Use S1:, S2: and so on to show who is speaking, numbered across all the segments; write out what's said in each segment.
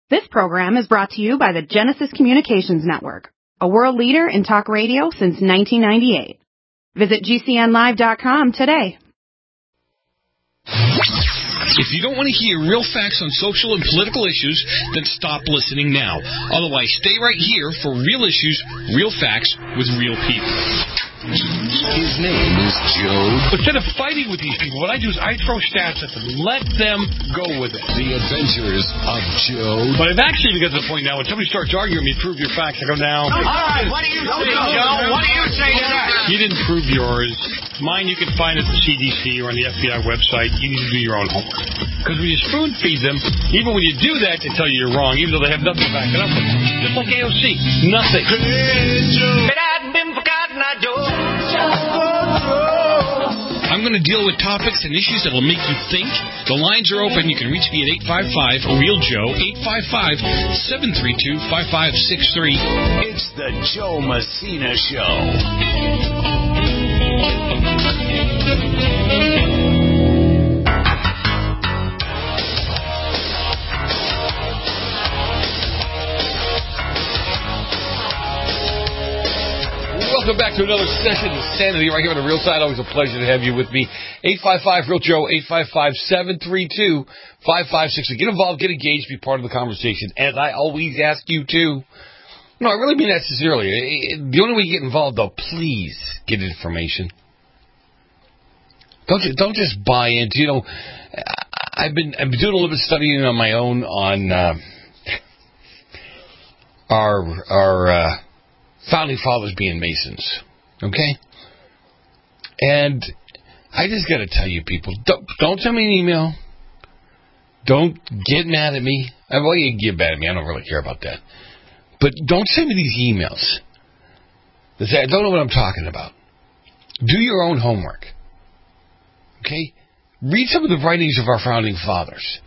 S1: This program is brought to you by the Genesis Communications Network, a world leader in talk radio since 1998. Visit GCNlive.com today.
S2: If you don't want to hear real facts on social and political issues, then stop listening now. Otherwise, stay right here for real issues, real facts, with real people.
S3: His name is Joe.
S4: Instead of fighting with these people, what I do is I throw stats at them. Let them go with it.
S3: The Adventures of Joe.
S4: But I've actually even got to the point now when somebody starts arguing with me, prove your facts, I go, now.
S5: All right, what do you say, Joe? What do you say to that?
S4: You didn't prove yours. Mine you can find at the CDC or on the FBI website. You need to do your own homework. Because when you spoon feed them, even when you do that, they tell you you're wrong, even though they have nothing to back it up with. Just like AOC. Nothing.
S5: Hey, Joe. But I've been forgotten, I Joe.
S2: I'm going to deal with topics and issues that will make you think. The lines are open. You can reach me at 855-REAL-JOE, 855-732-5563.
S3: It's the Joe Messina Show.
S6: Welcome back to another session of Sanity right here on the Real Side. Always a pleasure to have you with me. 855-REAL-JOE, 855-732-5563. Get involved, get engaged, be part of the conversation, as I always ask you to. No, I really mean that sincerely. The only way you get involved, though, please get information. Don't just buy into, I've been doing a little bit of studying on my own on our Founding Fathers being Masons, okay? And I just got to tell you people, don't send me an email. Don't get mad at me. Well, you can get mad at me. I don't really care about that. But don't send me these emails that say, I don't know what I'm talking about. Do your own homework, okay? Read some of the writings of our Founding Fathers.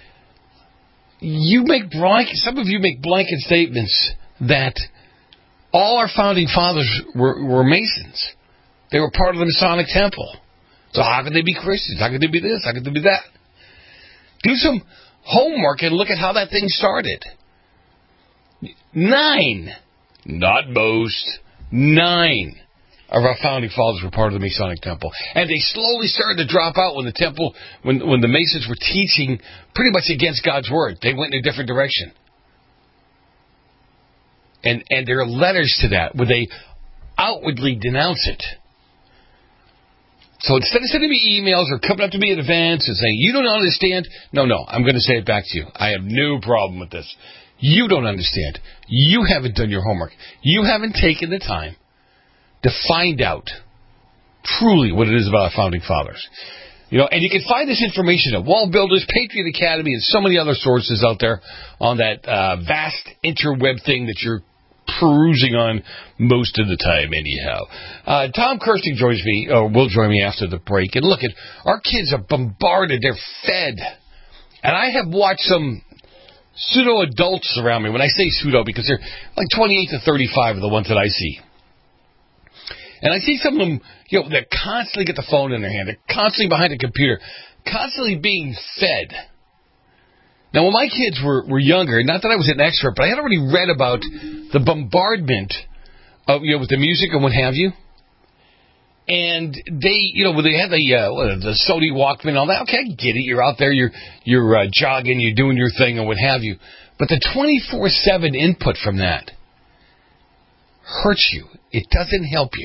S6: Some of you make blanket statements that all our Founding Fathers were Masons. They were part of the Masonic Temple. So how could they be Christians? How could they be this? How could they be that? Do some homework and look at how that thing started. 9, not most, 9 of our Founding Fathers were part of the Masonic Temple. And they slowly started to drop out when the Temple, when the Masons were teaching pretty much against God's Word. They went in a different direction. And there are letters to that where they outwardly denounce it. So instead of sending me emails or coming up to me at events and saying, you don't understand, no, I'm going to say it back to you. I have no problem with this. You don't understand. You haven't done your homework. You haven't taken the time to find out truly what it is about our Founding Fathers. And you can find this information at Wall Builders, Patriot Academy, and so many other sources out there on that vast interweb thing that you're perusing on most of the time anyhow. Tom Kirsting will join me after the break. And look, our kids are bombarded. They're fed. And I have watched some pseudo-adults around me. When I say pseudo, because they're like 28 to 35 are the ones that I see. And I see some of them, they constantly get the phone in their hand. They're constantly behind a computer, constantly being fed. Now, when my kids were younger, not that I was an expert, but I had already read about the bombardment of, with the music and what have you. And they, when they had the Sony Walkman and all that, okay, I get it. You're out there, you're jogging, you're doing your thing and what have you. But the 24/7 input from that hurts you. It doesn't help you.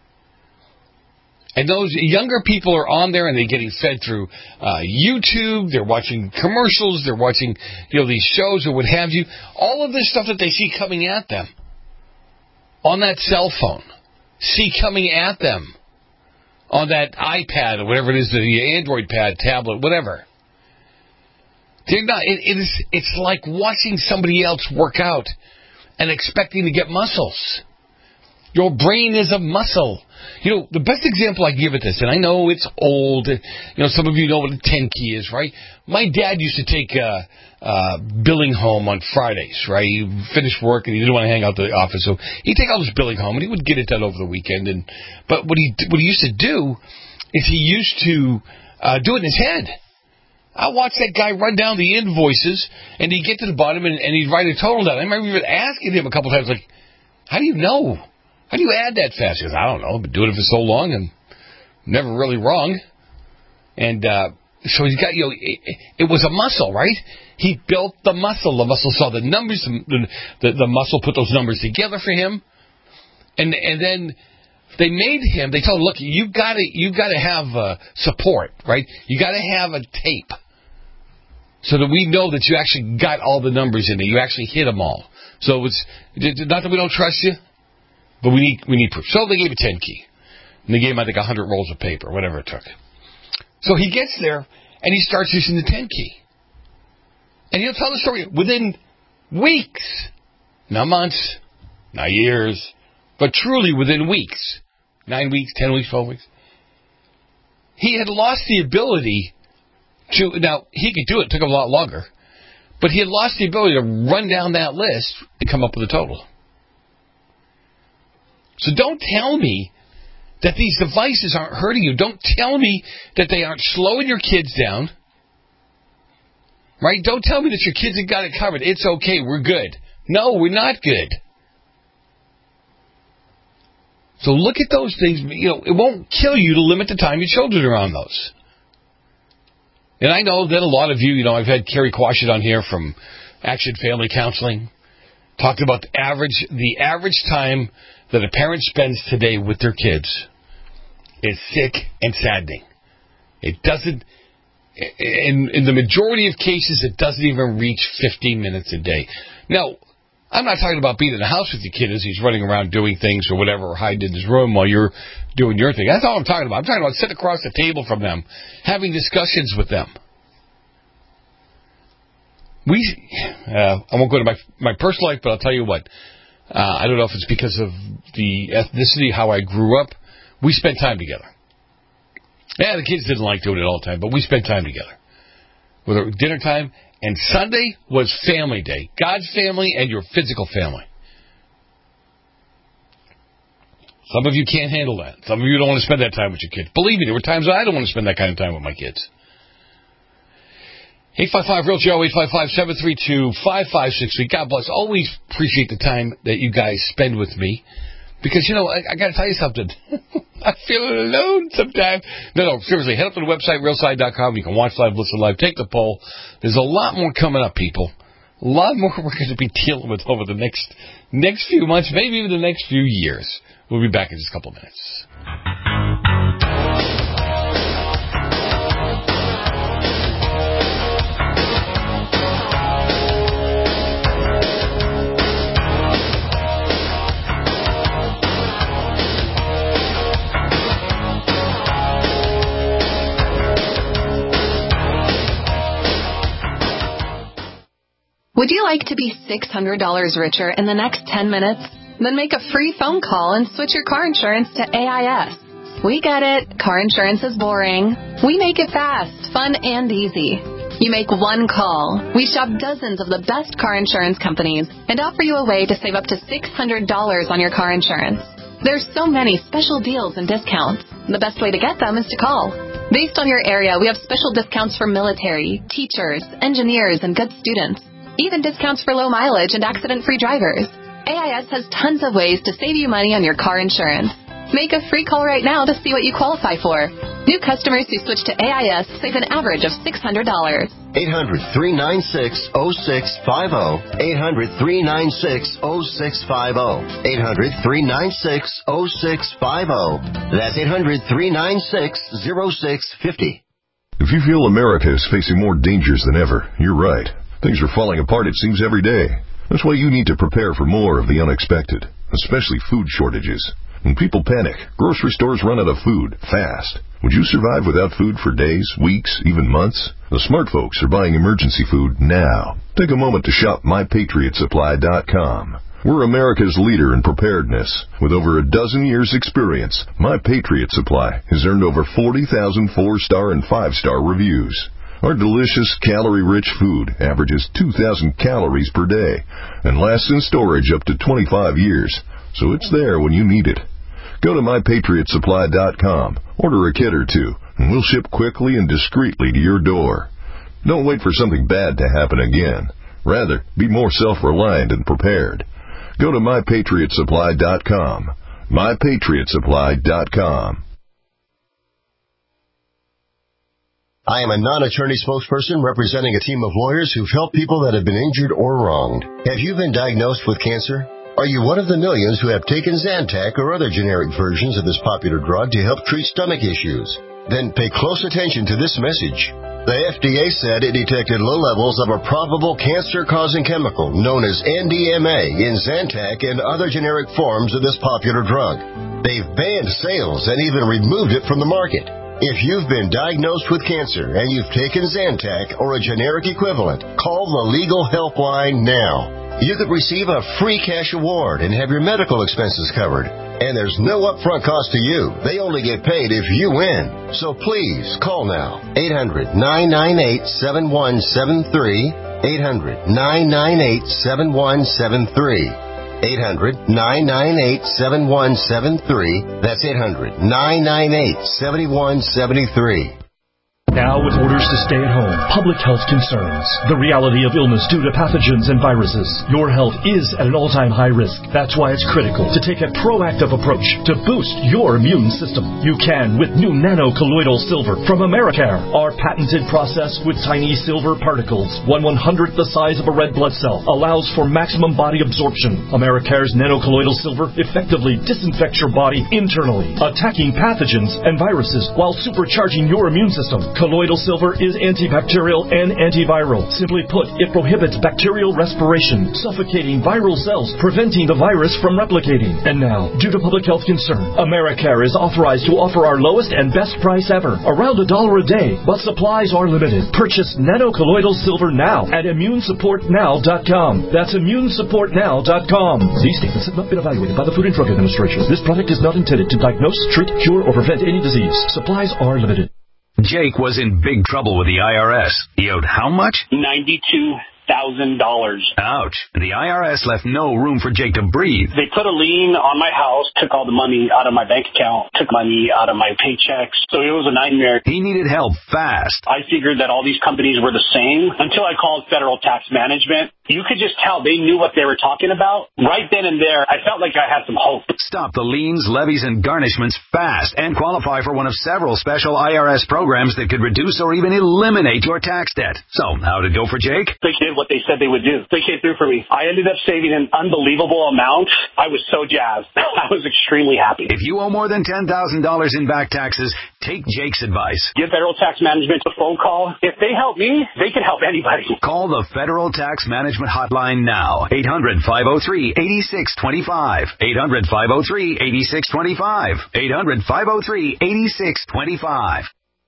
S6: And those younger people are on there and they're getting fed through YouTube. They're watching commercials. They're watching, these shows or what have you. All of this stuff that they see coming at them on that cell phone, see coming at them on that iPad or whatever it is, the Android pad, tablet, whatever. They're not. It's like watching somebody else work out and expecting to get muscles. Your brain is a muscle. The best example I give at this, and I know it's old, some of you know what a 10 key is, right? My dad used to take billing home on Fridays, right? He finished work and he didn't want to hang out at the office, so he'd take all his billing home and he would get it done over the weekend. But what he used to do is he used to do it in his head. I watched that guy run down the invoices, and he'd get to the bottom, and he'd write a total down. I remember even asking him a couple times, like, how do you know? How do you add that fast? He goes, I don't know. I've been doing it for so long, and never really wrong. And so he's got, it was a muscle, right? He built the muscle. The muscle saw the numbers. The muscle put those numbers together for him. And then they made him, they told him, look, you've got to have support, right? You got to have a tape so that we know that you actually got all the numbers in there. You actually hit them all. So it's not that we don't trust you, but we need proof. So they gave a 10 key. And they gave him, I think, 100 rolls of paper, whatever it took. So he gets there, and he starts using the 10 key. And he'll tell the story within weeks, not months, not years, but truly within weeks, 9 weeks, 10 weeks, 12 weeks. He had lost the ability to, now, he could do it, took him a lot longer, but he had lost the ability to run down that list and come up with a total. So don't tell me that these devices aren't hurting you. Don't tell me that they aren't slowing your kids down. Right? Don't tell me that your kids have got it covered. It's okay. We're good. No, we're not good. So look at those things. It won't kill you to limit the time your children are on those. And I know that a lot of you, I've had Carrie Quashit on here from Action Family Counseling, talked about the average time that a parent spends today with their kids is sick and saddening. It doesn't, in the majority of cases, it doesn't even reach 15 minutes a day. Now, I'm not talking about being in the house with your kid as he's running around doing things or whatever, or hiding in his room while you're doing your thing. That's all I'm talking about. I'm talking about sitting across the table from them, having discussions with them. I won't go to my personal life, but I'll tell you what. I don't know if it's because of the ethnicity, how I grew up. We spent time together. Yeah, the kids didn't like doing it all the time, but we spent time together. Whether dinner time, and Sunday was family day. God's family and your physical family. Some of you can't handle that. Some of you don't want to spend that time with your kids. Believe me, there were times I don't want to spend that kind of time with my kids. 855-REAL-JOE, 855-732-5563. God bless. Always appreciate the time that you guys spend with me. Because, I got to tell you something. I feel alone sometimes. No, seriously. Head up to the website, realside.com. You can watch live, listen live, take the poll. There's a lot more coming up, people. A lot more we're going to be dealing with over the next few months, maybe even the next few years. We'll be back in just a couple of minutes.
S7: Would you like to be $600 richer in the next 10 minutes? Then make a free phone call and switch your car insurance to AIS. We get it. Car insurance is boring. We make it fast, fun, and easy. You make one call. We shop dozens of the best car insurance companies and offer you a way to save up to $600 on your car insurance. There's so many special deals and discounts. The best way to get them is to call. Based on your area, we have special discounts for military, teachers, engineers, and good students. Even discounts for low mileage and accident-free drivers. AIS has tons of ways to save you money on your car insurance. Make a free call right now to see what you qualify for. New customers who switch to AIS save an average of $600.
S8: 800-396-0650. 800-396-0650. 800-396-0650. That's 800-396-0650.
S9: If you feel America is facing more dangers than ever, you're right. Things are falling apart, it seems, every day. That's why you need to prepare for more of the unexpected, especially food shortages. When people panic, grocery stores run out of food fast. Would you survive without food for days, weeks, even months? The smart folks are buying emergency food now. Take a moment to shop MyPatriotSupply.com. We're America's leader in preparedness. With over a dozen years' experience, My Patriot Supply has earned over 40,000 4-star and 5-star reviews. Our delicious, calorie-rich food averages 2,000 calories per day and lasts in storage up to 25 years, so it's there when you need it. Go to MyPatriotSupply.com, order a kit or two, and we'll ship quickly and discreetly to your door. Don't wait for something bad to happen again. Rather, be more self-reliant and prepared. Go to MyPatriotSupply.com. MyPatriotSupply.com.
S10: I am a non-attorney spokesperson representing a team of lawyers who've helped people that have been injured or wronged. Have you been diagnosed with cancer? Are you one of the millions who have taken Zantac or other generic versions of this popular drug to help treat stomach issues? Then pay close attention to this message. The FDA said it detected low levels of a probable cancer-causing chemical known as NDMA in Zantac and other generic forms of this popular drug. They've banned sales and even removed it from the market. If you've been diagnosed with cancer and you've taken Zantac or a generic equivalent, call the legal helpline now. You could receive a free cash award and have your medical expenses covered. And there's no upfront cost to you. They only get paid if you win. So please, call now. 800-998-7173. 800-998-7173. 800-998-7173. That's 800-998-7173.
S11: Now with orders to stay at home, public health concerns, the reality of illness due to pathogens and viruses. Your health is at an all-time high risk. That's why it's critical to take a proactive approach to boost your immune system. You can with new nano-colloidal silver from Americare. Our patented process with tiny silver particles, 1/100th the size of a red blood cell, allows for maximum body absorption. Americare's nano-colloidal silver effectively disinfects your body internally, attacking pathogens and viruses while supercharging your immune system. Colloidal silver is antibacterial and antiviral. Simply put, it prohibits bacterial respiration, suffocating viral cells, preventing the virus from replicating. And now, due to public health concern, Americare is authorized to offer our lowest and best price ever, around $1 a day, but supplies are limited. Purchase nano-colloidal silver now at ImmuneSupportNow.com. That's ImmuneSupportNow.com. These statements have not been evaluated by the Food and Drug Administration. This product is not intended to diagnose, treat, cure, or prevent any disease. Supplies are limited.
S3: Jake was in big trouble with the IRS. He owed how much?
S12: $92,000.
S3: Ouch. The IRS left no room for Jake to breathe.
S12: They put a lien on my house, took all the money out of my bank account, took money out of my paychecks. So it was a nightmare.
S3: He needed help fast.
S12: I figured that all these companies were the same until I called Federal Tax Management. You could just tell they knew what they were talking about. Right then and there, I felt like I had some hope.
S3: Stop the liens, levies, and garnishments fast and qualify for one of several special IRS programs that could reduce or even eliminate your tax debt. So, how'd it go for Jake?
S12: They did what they said they would do. They came through for me. I ended up saving an unbelievable amount. I was so jazzed. I was extremely happy.
S3: If you owe more than $10,000 in back taxes, take Jake's advice.
S12: Give Federal Tax Management a phone call. If they help me, they can help anybody.
S3: Call the Federal Tax Management hotline now. 800-503-8625. 800-503-8625. 800-503-8625.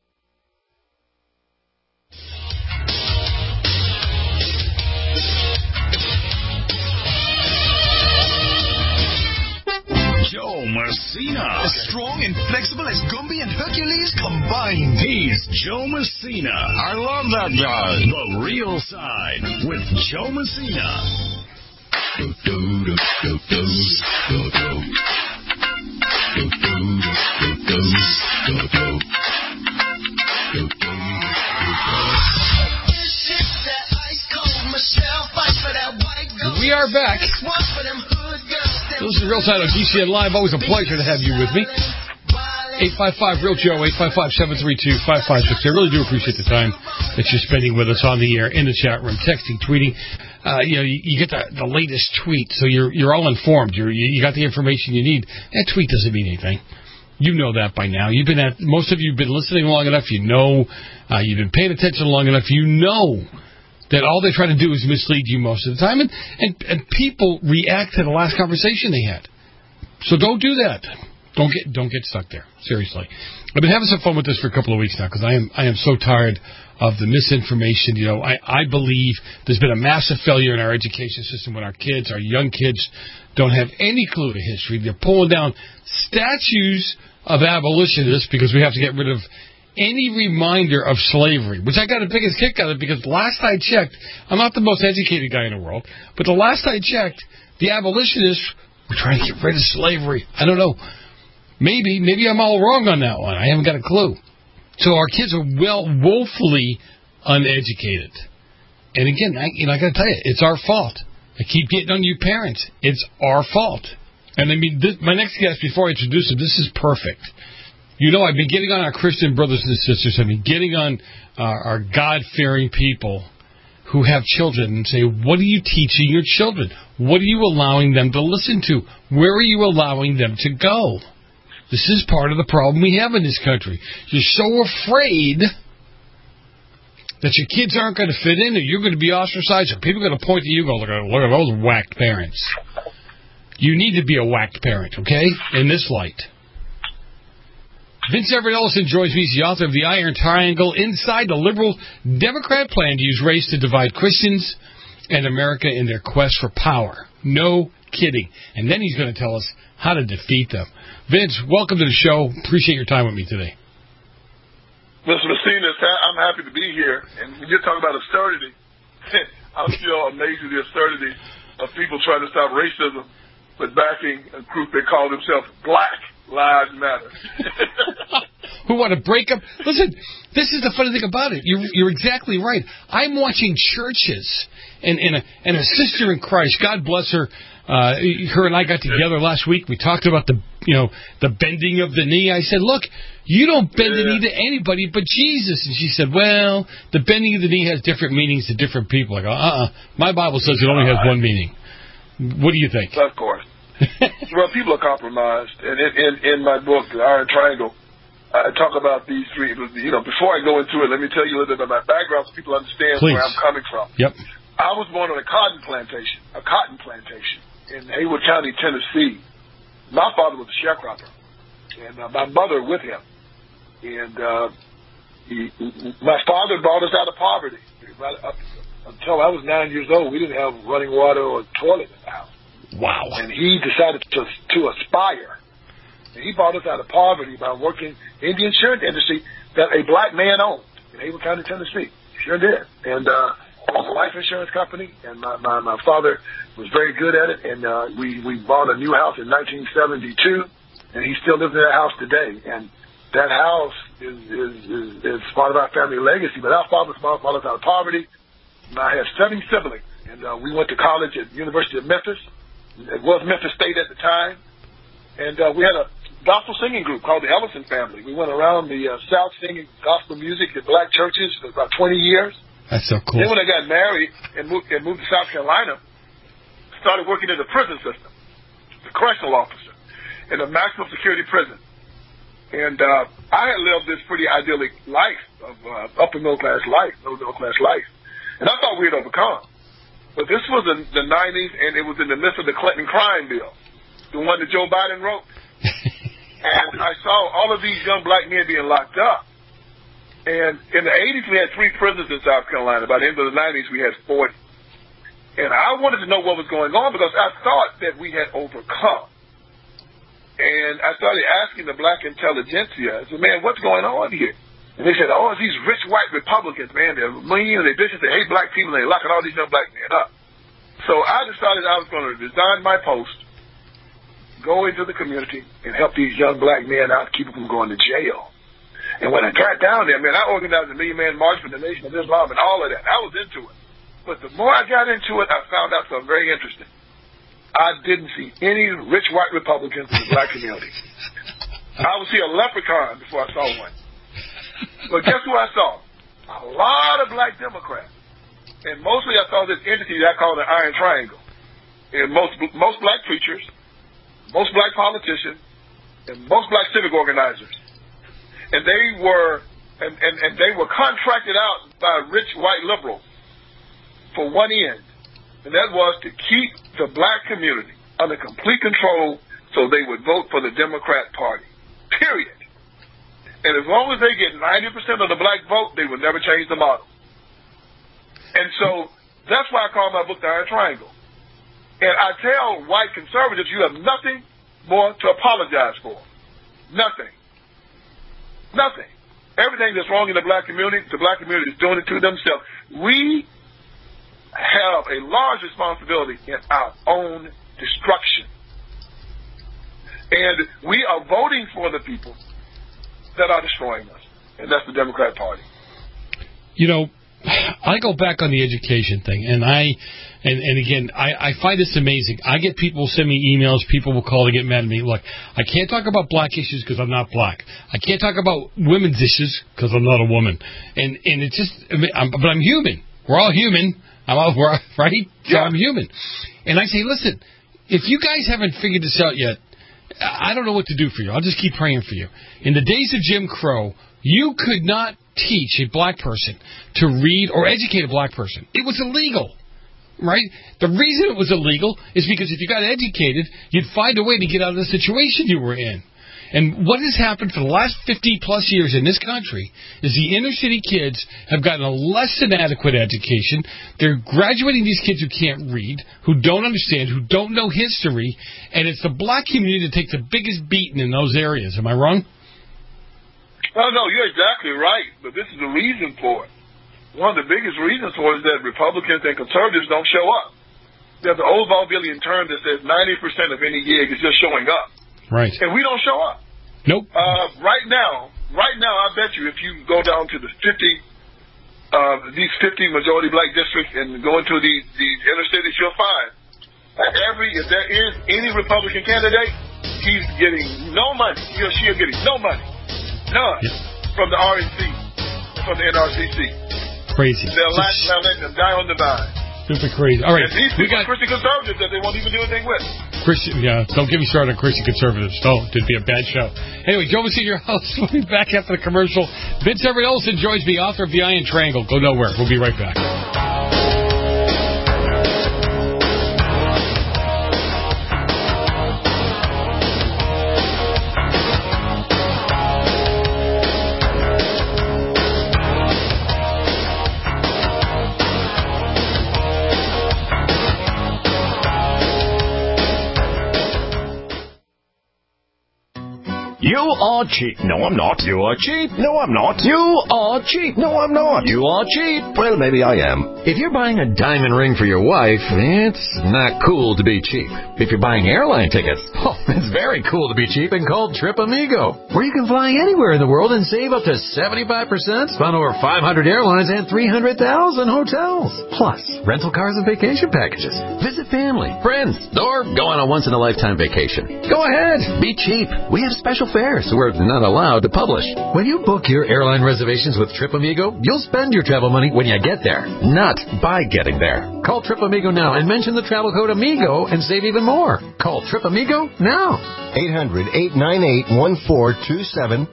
S3: Joe Messina.
S13: As strong and flexible as Gumby and Hercules combined.
S3: He's Joe Messina. I love that guy. The Real Side with Joe Messina.
S6: We are back. This is Real Side on GCN Live. Always a pleasure to have you with me. 855-REAL-JOE, 855-732-5560. I really do appreciate the time that you're spending with us on the air, in the chat room, texting, tweeting. You get the latest tweet, so you're all informed. You got the information you need. That tweet doesn't mean anything. You know that by now. Most of you have been listening long enough. You know, you've been paying attention long enough. You know that all they try to do is mislead you most of the time, and people react to the last conversation they had. So don't do that. Don't get stuck there. Seriously, I've been having some fun with this for a couple of weeks now because I am so tired of the misinformation. You know, I believe there's been a massive failure in our education system when our young kids, don't have any clue to history. They're pulling down statues of abolitionists because we have to get rid of any reminder of slavery, which I got the biggest kick out of because last I checked, I'm not the most educated guy in the world, but the last I checked, the abolitionists were trying to get rid of slavery. I don't know. Maybe I'm all wrong on that one. I haven't got a clue. So our kids are woefully uneducated. And again, I got to tell you, it's our fault. I keep getting on you parents. It's our fault. And I mean, my next guest, before I introduce him, this is perfect. You know, I've been getting on our Christian brothers and sisters. I've been getting on our God-fearing people who have children and say, what are you teaching your children? What are you allowing them to listen to? Where are you allowing them to go? This is part of the problem we have in this country. You're so afraid that your kids aren't going to fit in, or you're going to be ostracized, or people are going to point to you and go, look at those whacked parents. You need to be a whacked parent, okay, in this light. Vince Everett Ellison joins me. He's the author of The Iron Triangle, Inside the Liberal Democrat Plan to Use Race to Divide Christians and America in Their Quest for Power. No kidding. And then he's going to tell us how to defeat them. Vince, welcome to the show. Appreciate your time with me today.
S14: Mr. Messina, I'm happy to be here. And when you're talking about absurdity, I'm still amazed at the absurdity of people trying to stop racism, but backing a group that call themselves Black Lives Matter.
S6: Who want to break up? Listen, this is the funny thing about it. You're exactly right. I'm watching churches, and a sister in Christ, God bless her. Her and I got together last week. We talked about the bending of the knee. I said, look, you don't bend the knee to anybody but Jesus. And she said, well, the bending of the knee has different meanings to different people. I go, my Bible says it only has one meaning. What do you think?
S14: Of course. Well, people are compromised. And in my book, The Iron Triangle, I talk about these three. Before I go into it, let me tell you a little bit about my background so people understand where I'm coming from.
S6: Yep.
S14: I was born on a cotton plantation in Haywood County, Tennessee. My father was a sharecropper, and my mother with him. And my father brought us out of poverty. Until I was 9 years old, we didn't have running water or toilet in the house.
S6: Wow.
S14: And he decided to aspire. And he brought us out of poverty by working in the insurance industry that a black man owned in Haywood County, Tennessee. Sure did. And it was a life insurance company, and my father was very good at it. And we bought a new house in 1972, and he still lives in that house today. And that house is part of our family legacy. But our father brought us out of poverty. And I had 7 siblings, and we went to college at the University of Memphis. It was Memphis State at the time. And we had a gospel singing group called the Ellison Family. We went around the South singing gospel music at black churches for about 20 years.
S6: That's so cool.
S14: Then when I got married and moved to South Carolina, started working in the prison system, the correctional officer in a maximum security prison. And I had lived this pretty idyllic life of upper middle class life. And I thought we had overcome. But this was in the 90s, and it was in the midst of the Clinton crime bill, the one that Joe Biden wrote. And I saw all of these young black men being locked up. And in the 80s, we had 3 prisons in South Carolina. By the end of the 90s, we had 40. And I wanted to know what was going on because I thought that we had overcome. And I started asking the black intelligentsia, I said, man, what's going on here? And they said, it's these rich white Republicans, man. They're mean, they're vicious, they hate black people, and they're locking all these young black men up. So I decided I was going to resign my post, go into the community, and help these young black men out, keep them from going to jail. And when I got down there, man, I organized a Million Man March for the Nation of Islam and all of that. I was into it. But the more I got into it, I found out something very interesting. I didn't see any rich white Republicans in the black community. I would see a leprechaun before I saw one. But guess who I saw? A lot of black Democrats. And mostly I saw this entity that I call the Iron Triangle. And most black preachers, most black politicians, and most black civic organizers. And they were contracted out by rich white liberals for one end. And that was to keep the black community under complete control so they would vote for the Democrat Party. Period. And as long as they get 90% of the black vote, they will never change the model. And so that's why I call my book The Iron Triangle. And I tell white conservatives, you have nothing more to apologize for. Nothing. Nothing. Everything that's wrong in the black community is doing it to themselves. We have a large responsibility in our own destruction. And we are voting for the people that are destroying us. And that's the Democrat Party.
S6: You know,
S4: I go back on the education thing, and again, I find this amazing. I get people send me emails, people will call to get mad at me. Look, I can't talk about black issues because I'm not black. I can't talk about women's issues because I'm not a woman. And it's just, but I'm human. We're all human. Right? So I'm human. And I say, listen, if you guys haven't figured this out yet, I don't know what to do for you. I'll just keep praying for you. In the days of Jim Crow, you could not teach a black person to read or educate a black person. It was illegal, right? The reason it was illegal is because if you got educated, you'd find a way to get out of the situation you were in. And what has happened for the last 50-plus years in this country is the inner-city kids have gotten a less than adequate education. They're graduating these kids who can't read, who don't understand, who don't know history, and it's the black community that takes the biggest beating in those areas. Am I wrong?
S14: Oh, no, you're exactly right, but this is the reason for it. One of the biggest reasons for it is that Republicans and conservatives don't show up. There's an old vaudevillian term that says 90% of any gig is just showing up.
S4: Right.
S14: And we don't show up.
S4: Nope.
S14: Right now, I bet you if you go down to the these 50 majority black districts and go into the inner cities, you'll find that if there is any Republican candidate, he's getting no money. He or she is getting no money. None. From the RNC, from the NRCC.
S4: Crazy.
S14: They'll let them die on the vine.
S4: Super crazy. All right.
S14: And these people are Christian conservatives that they won't even do anything with.
S4: Don't get me started on Christian conservatives. Don't. It'd be a bad show. Anyway, Joe was your host. We'll be back after the commercial. Vince Everett Olsen joins me, author of The Iron Triangle. Go nowhere. We'll be right back.
S15: You are cheap. No, I'm not. You are cheap. No, I'm not. You are cheap. No, I'm not. You are cheap. Well, maybe I am. If you're buying a diamond ring for your wife, it's not cool to be cheap. If you're buying airline tickets, it's very cool to be cheap and called Trip Amigo, where you can fly anywhere in the world and save up to 75% on over 500 airlines and 300,000 hotels. Plus, rental cars and vacation packages. Visit family, friends, or go on a once-in-a-lifetime vacation. Go ahead. Be cheap. We have special fares we're not allowed to publish. When you book your airline reservations with Trip Amigo, you'll spend your travel money when you get there, not by getting there. Call Trip Amigo now and mention the travel code AMIGO and save even more. Call Trip Amigo now.
S10: 800-898-1427.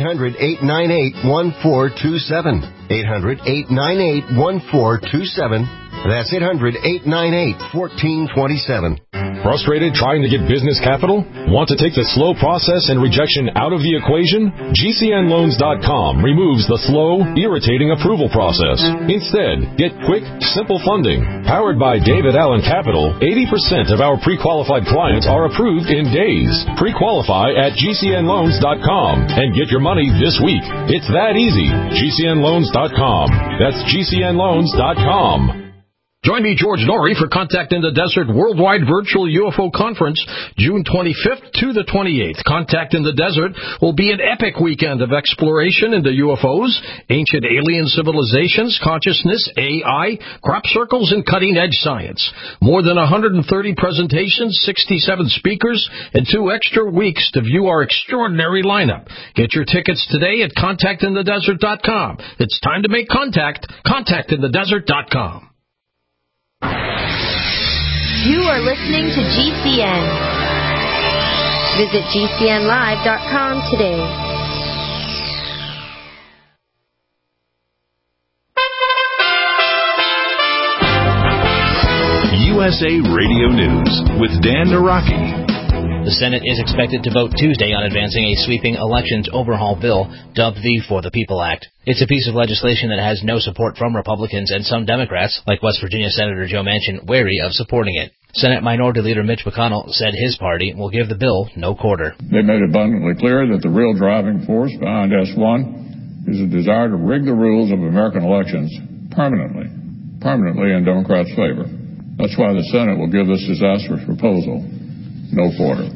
S10: 800-898-1427. 800-898-1427. That's 800-898-1427.
S16: Frustrated trying to get business capital? Want to take the slow process and rejection out of the equation? GCNloans.com removes the slow, irritating approval process. Instead, get quick, simple funding. Powered by David Allen Capital, 80% of our pre-qualified clients are approved in days. Pre-qualify at GCNloans.com and get your money this week. It's that easy. GCNloans.com. That's GCNloans.com.
S17: Join me, George Norrie, for Contact in the Desert Worldwide Virtual UFO Conference, June 25th to the 28th. Contact in the Desert will be an epic weekend of exploration into UFOs, ancient alien civilizations, consciousness, AI, crop circles, and cutting-edge science. More than 130 presentations, 67 speakers, and 2 extra weeks to view our extraordinary lineup. Get your tickets today at contactinthedesert.com. It's time to make contact. Contactinthedesert.com.
S18: You are listening to GCN. Visit GCNlive.com today.
S19: USA Radio News with Dan Naraki.
S20: The Senate is expected to vote Tuesday on advancing a sweeping elections overhaul bill dubbed the For the People Act. It's a piece of legislation that has no support from Republicans and some Democrats, like West Virginia Senator Joe Manchin, wary of supporting it. Senate Minority Leader Mitch McConnell said his party will give the bill no quarter.
S21: They made abundantly clear that the real driving force behind S1 is a desire to rig the rules of American elections permanently in Democrats' favor. That's why the Senate will give this disastrous proposal no quarter.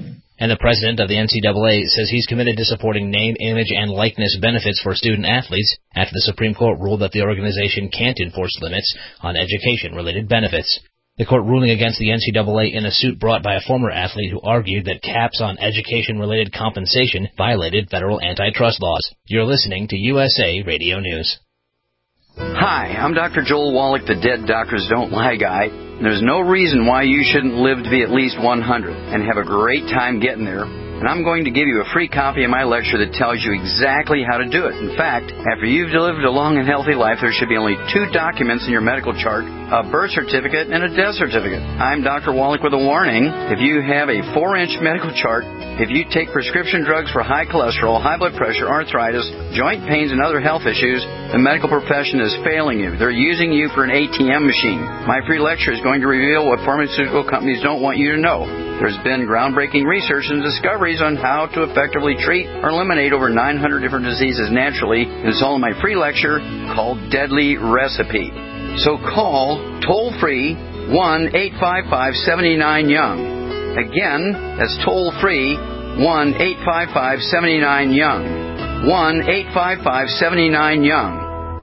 S20: And the president of the NCAA says he's committed to supporting name, image, and likeness benefits for student-athletes after the Supreme Court ruled that the organization can't enforce limits on education-related benefits. The court ruling against the NCAA in a suit brought by a former athlete who argued that caps on education-related compensation violated federal antitrust laws. You're listening to USA Radio News.
S1: Hi, I'm Dr. Joel Wallach, the Dead Doctors Don't Lie guy. There's no reason why you shouldn't live to be at least 100 and have a great time getting there. And I'm going to give you a free copy of my lecture that tells you exactly how to do it. In fact, after you've lived a long and healthy life, there should be only 2 documents in your medical chart, a birth certificate and a death certificate. I'm Dr. Wallach with a warning. If you have a 4-inch medical chart, if you take prescription drugs for high cholesterol, high blood pressure, arthritis, joint pains, and other health issues, the medical profession is failing you. They're using you for an ATM machine. My free lecture is going to reveal what pharmaceutical companies don't want you to know. There's been groundbreaking research and discoveries on how to effectively treat or eliminate over 900 different diseases naturally. It's all in my free lecture called Deadly Recipe. So call toll-free 1-855-79-YOUNG. Again, that's toll-free 1-855-79-YOUNG. 1-855-79-YOUNG.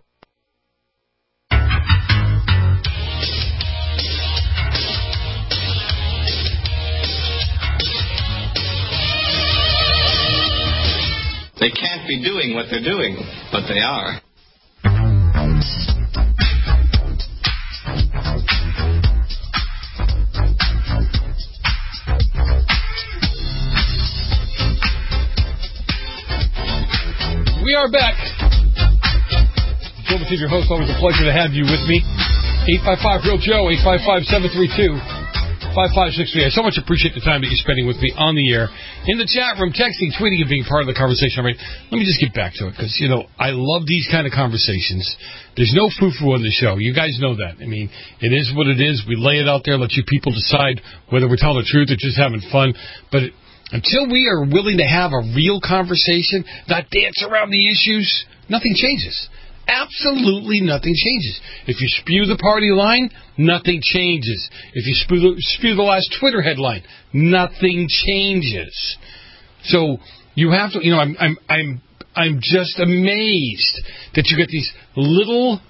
S22: They can't be doing what they're doing, but they are.
S4: We are back. Joe Mathieu, your host. Always a pleasure to have you with me. 855-REAL-JOE, 855-732-5563. I so much appreciate the time that you're spending with me on the air, in the chat room, texting, tweeting, and being part of the conversation. Let me just get back to it, because, I love these kind of conversations. There's no foo-foo on the show. You guys know that. I mean, it is what it is. We lay it out there, let you people decide whether we're telling the truth or just having fun. But until we are willing to have a real conversation, not dance around the issues, nothing changes. Absolutely nothing changes. If you spew the party line, nothing changes. If you spew the last Twitter headline, nothing changes. So you have to, I'm just amazed that you get these little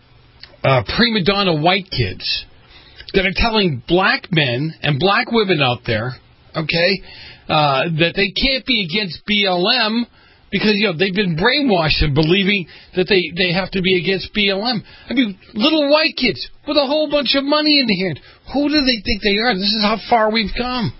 S4: prima donna white kids that are telling black men and black women out there, okay, that they can't be against BLM because, they've been brainwashed in believing that they have to be against BLM. I mean, little white kids with a whole bunch of money in their hand. Who do they think they are? This is how far we've come.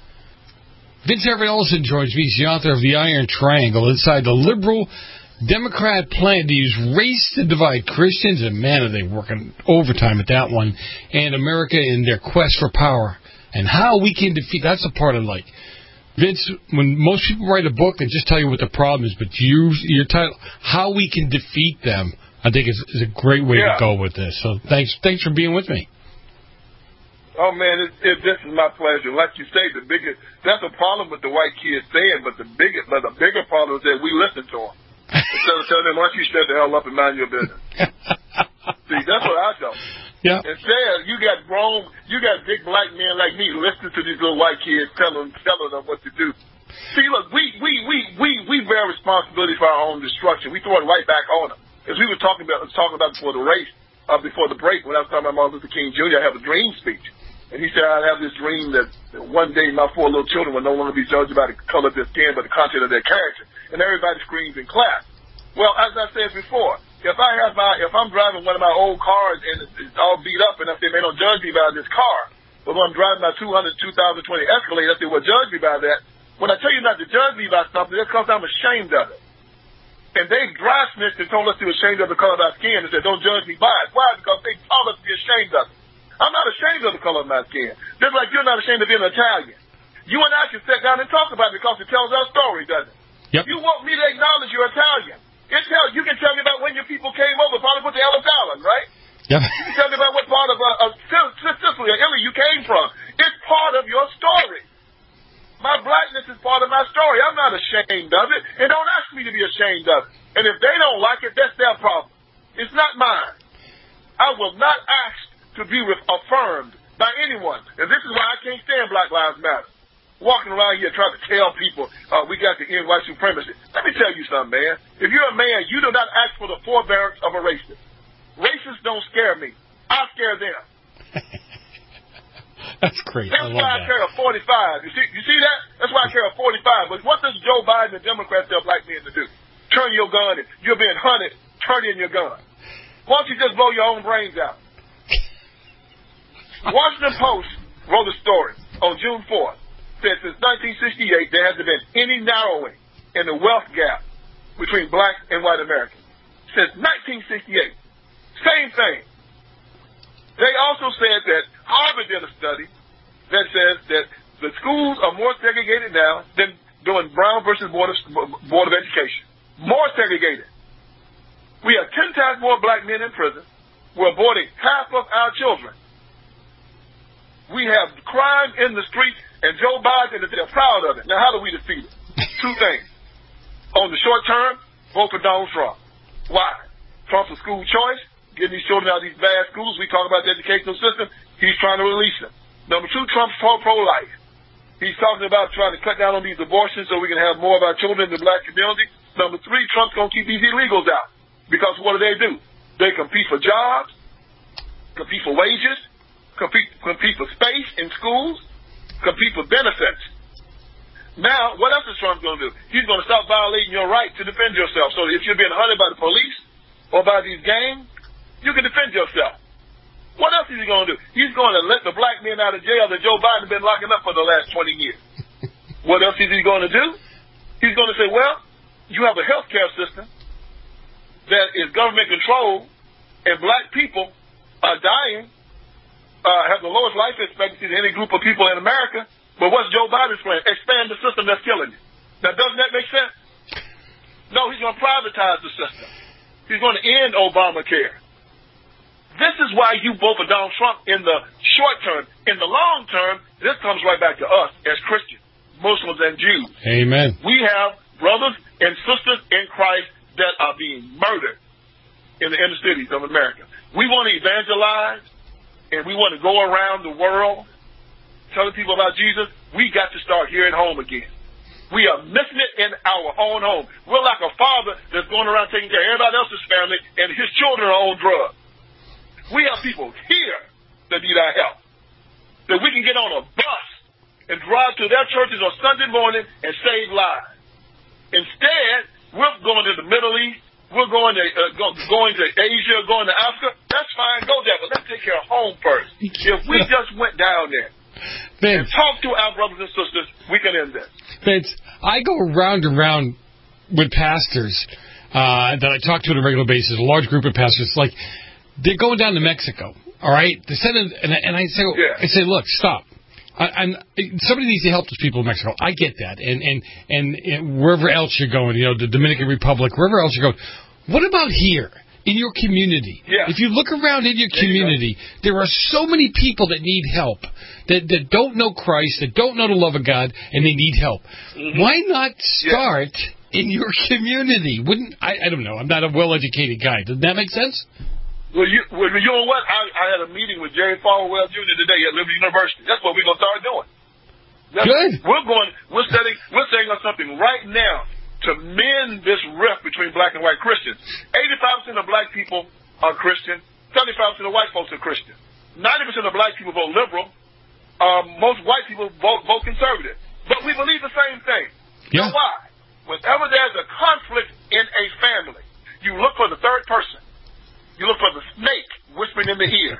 S4: Vince Everett Olson joins me. He's the author of The Iron Triangle inside the liberal Democrat plan to use race to divide Christians, and man, are they working overtime at that one, and America in their quest for power, and how we can defeat. That's the part I like. Vince, when most people write a book, they just tell you what the problem is, but your title, How We Can Defeat Them, I think is a great way to go with this. So thanks for being with me.
S14: Oh, man, this is my pleasure. Like you say, that's a problem with the white kids saying, but the bigger problem is that we listen to them. Instead of telling them, why don't you shut the hell up and mind your business? See, that's what I thought.
S4: Yeah.
S14: Instead, you got big black men like me listening to these little white kids telling them what to do. See, look, we bear responsibility for our own destruction. We throw it right back on them. As we were talking about before the break, when I was talking about Martin Luther King Jr., I have a dream speech. And he said, I'd have this dream that one day my 4 little children will no longer be judged by the color of their skin, but the content of their character. And everybody screams and claps. Well, as I said before, if I'm driving one of my old cars and it's all beat up, and I say, man, don't judge me by this car. But when I'm driving my 2020 Escalade, I say, well, judge me by that. When I tell you not to judge me by something, that's because I'm ashamed of it. And they dry snitched and told us to be ashamed of the color of our skin and said, don't judge me by it. Why? Because they told us to be ashamed of it. I'm not ashamed of the color of my skin. Just like you're not ashamed of being an Italian. You and I can sit down and talk about it because it tells our story, doesn't it?
S4: Yep.
S14: You want me to acknowledge you're Italian. You can tell me about when your people came over, probably with the Ellis Island, right?
S4: Yep.
S14: You can tell me about what part of Sicily or Italy you came from. It's part of your story. My blackness is part of my story. I'm not ashamed of it, and don't ask me to be ashamed of it. And if they don't like it, that's their problem. It's not mine. I will not ask to be affirmed by anyone. And this is why I can't stand Black Lives Matter. walking around here trying to tell people we got to end white supremacy. Let me tell you something, man. If you're a man, you do not ask for the forbearance of a racist. Racists don't scare me. I scare them.
S6: That's great.
S14: That's why I carry a 45. You see that? That's why I carry a 45. But what does Joe Biden and Democrats tell black men to do? Turn your gun in. You're being hunted. Turn in your gun. Why don't you just blow your own brains out? Washington Post wrote a story on June 4th. Said since 1968 there hasn't been any narrowing in the wealth gap between black and white Americans. Since 1968. Same thing. They also said that Harvard did a study that says that the schools are more segregated now than during Brown versus Board of Education. More segregated. We have 10 times more black men in prison. We're aborting half of our children. We have crime in the streets, and Joe Biden, they're proud of it. Now, how do we defeat it? Two things. On the short term, vote for Donald Trump. Why? Trump's a school choice, getting these children out of these bad schools. We talk about the educational system. He's trying to release them. Number two, Trump's pro-life. He's talking about trying to cut down on these abortions so we can have more of our children in the black community. Number three, Trump's going to keep these illegals out. Because what do? They compete for jobs, compete for wages, compete for space in schools, compete for benefits. Now, what else is Trump going to do? He's going to stop violating your right to defend yourself. So if you're being hunted by the police or by these gangs, you can defend yourself. What else is he going to do? He's going to let the black men out of jail that Joe Biden has been locking up for the last 20 years. What else is he going to do? He's going to say, well, you have a health care system that is government controlled, and black people are dying, have the lowest life expectancy than any group of people in America. But what's Joe Biden's plan? Expand the system that's killing you. Now, doesn't that make sense? No, he's going to privatize the system. He's going to end Obamacare. This is why you vote for Donald Trump in the short term. In the long term, this comes right back to us as Christians, Muslims, and Jews.
S6: Amen.
S14: We have brothers and sisters in Christ that are being murdered in the inner cities of America. We want to evangelize, and we want to go around the world telling people about Jesus. We got to start here at home again. We are missing it in our own home. We're like a father that's going around taking care of everybody else's family, and his children are on drugs. We have people here that need our help, that we can get on a bus and drive to their churches on Sunday morning and save lives. Instead, we're going to the Middle East, we're going to Asia, going to Africa. That's fine, go there, but let's take care of home first. If we just went down there and talk to our brothers and sisters, we can end this.
S6: Vince, I go round and round with pastors that I talk to on a regular basis, a large group of pastors, like they're going down to Mexico, all right? And I say, look, stop. Somebody needs to help those people in Mexico. I get that. And wherever else you're going, the Dominican Republic, wherever else you're going. What about here? In your community. Yeah. If you look around in your community, there are so many people that need help, that don't know Christ, that don't know the love of God, and they need help. Mm-hmm. Why not start in your community? I don't know. I'm not a well-educated guy. Does that make sense?
S14: Well, you know what? I had a meeting with Jerry Falwell Jr. today at Liberty University. That's what we're going to start doing.
S6: Good.
S14: We're setting up something right now to mend this rift between black and white Christians. 85% of black people are Christian. 75% of white folks are Christian. 90% of black people vote liberal. Most white people vote conservative. But we believe the same thing. Yeah. You know why? Whenever there's a conflict in a family, you look for the third person. You look for the snake whispering in the ear.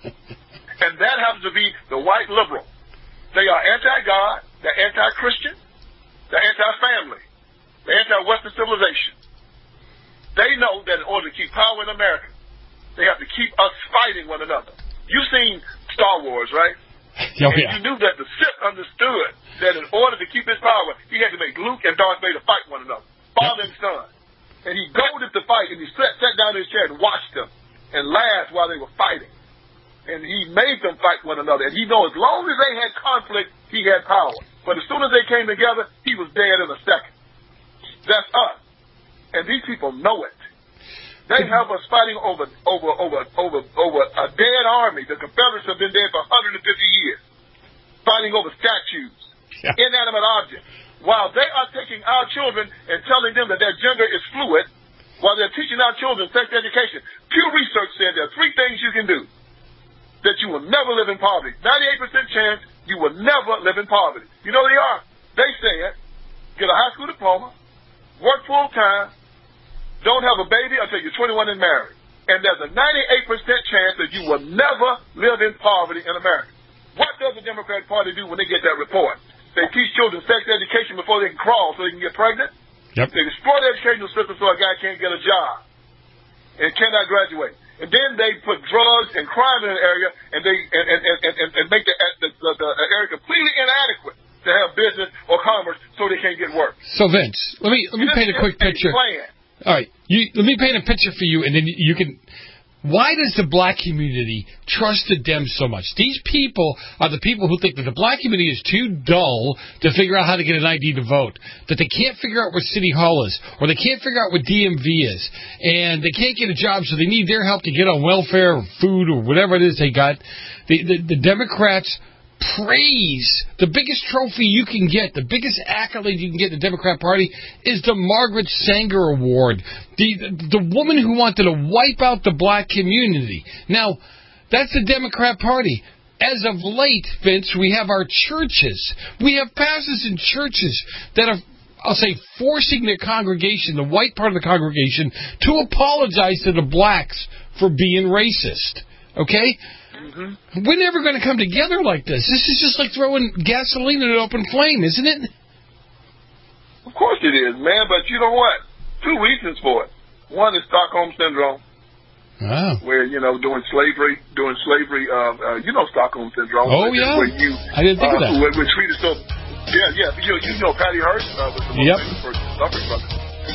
S14: And that happens to be the white liberal. They are anti-God, they're anti-Christian, they're anti-family, they're anti-Western civilization. They know that in order to keep power in America, they have to keep us fighting one another. You've seen Star Wars, right?
S6: Oh,
S14: and you knew that the Sith understood that in order to keep his power, he had to make Luke and Darth Vader fight one another, father and son. And he goaded the fight, and he sat down in his chair and watched them and laughed while they were fighting. And he made them fight one another. And he knew as long as they had conflict, he had power. But as soon as they came together, he was dead in a second. That's us. And these people know it. They have us fighting over a dead army. The Confederates have been dead for 150 years, fighting over statues. inanimate objects. While they are taking our children and telling them that their gender is fluid, while they're teaching our children sex education, Pew Research said there are 3 things you can do that you will never live in poverty. 98% chance you will never live in poverty. You know what they are? They said, get a high school diploma, work full time, don't have a baby until you're 21 and married. And there's a 98% chance that you will never live in poverty in America. What does the Democratic Party do when they get that report? They teach children sex education before they can crawl so they can get pregnant.
S6: Yep.
S14: They destroy the educational system so a guy can't get a job and cannot graduate. And then they put drugs and crime in an area and they and make the area completely inadequate to have business or commerce so they can't get work.
S6: So Vince, let me paint a quick picture. All right, let me paint a picture for you, and then you can. Why does the black community trust the Dems so much? These people are the people who think that the black community is too dull to figure out how to get an ID to vote, that they can't figure out what City Hall is, or they can't figure out what DMV is, and they can't get a job, so they need their help to get on welfare or food or whatever it is they got. The Democrats praise the biggest trophy you can get, the biggest accolade you can get in the Democrat Party is the Margaret Sanger Award, the woman who wanted to wipe out the black community. Now, that's the Democrat Party. As of late, Vince, we have our churches. We have pastors in churches that are, I'll say, forcing their congregation, the white part of the congregation, to apologize to the blacks for being racist. Okay? Mm-hmm. We're never going to come together like this. This is just like throwing gasoline in an open flame, isn't it?
S14: Of course it is, man. But you know what? 2 reasons for it. One is Stockholm Syndrome.
S6: Oh.
S14: Where, during slavery, Stockholm Syndrome.
S6: Oh, yeah.
S14: Where
S6: I didn't think of that.
S14: We're treated so... Yeah. Patty Hearst was the most famous person suffering from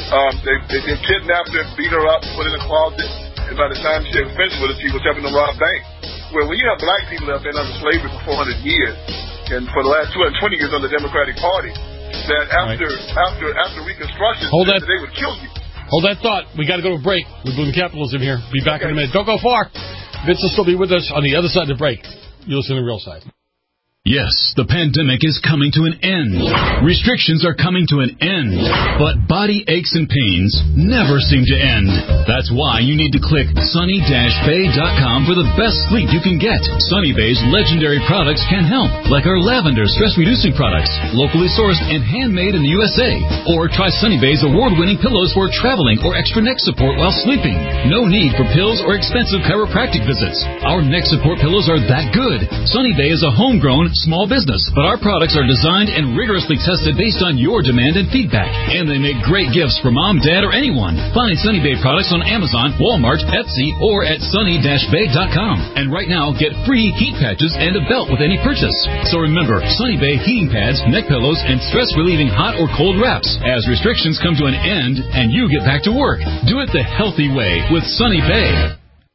S14: it. They kidnapped her, beat her up, put her in a closet. And by the time she was finished with it, she was helping them rob banks. Well, when you have black people that have been under slavery for 400 years, and for the last 220 years on the Democratic Party, that after Reconstruction, they would kill you.
S6: Hold that thought. We got to go to a break. We're doing capitalism here. Be back in a minute. Don't go far. Vince will still be with us on the other side of the break. You listen to the Real Side.
S19: Yes, the pandemic is coming to an end. Restrictions are coming to an end. But body aches and pains never seem to end. That's why you need to click sunny-bay.com for the best sleep you can get. Sunny Bay's legendary products can help, like our lavender stress-reducing products, locally sourced and handmade in the USA. Or try Sunny Bay's award-winning pillows for traveling or extra neck support while sleeping. No need for pills or expensive chiropractic visits. Our neck support pillows are that good. Sunny Bay is a homegrown small business, but our products are designed and rigorously tested based on your demand and feedback. And they make great gifts for mom, dad, or anyone. Find Sunny Bay products on Amazon, Walmart, Etsy, or at sunny-bay.com. And right now, get free heat patches and a belt with any purchase. So remember, Sunny Bay heating pads, neck pillows, and stress-relieving hot or cold wraps as restrictions come to an end and you get back to work. Do it the healthy way with Sunny Bay.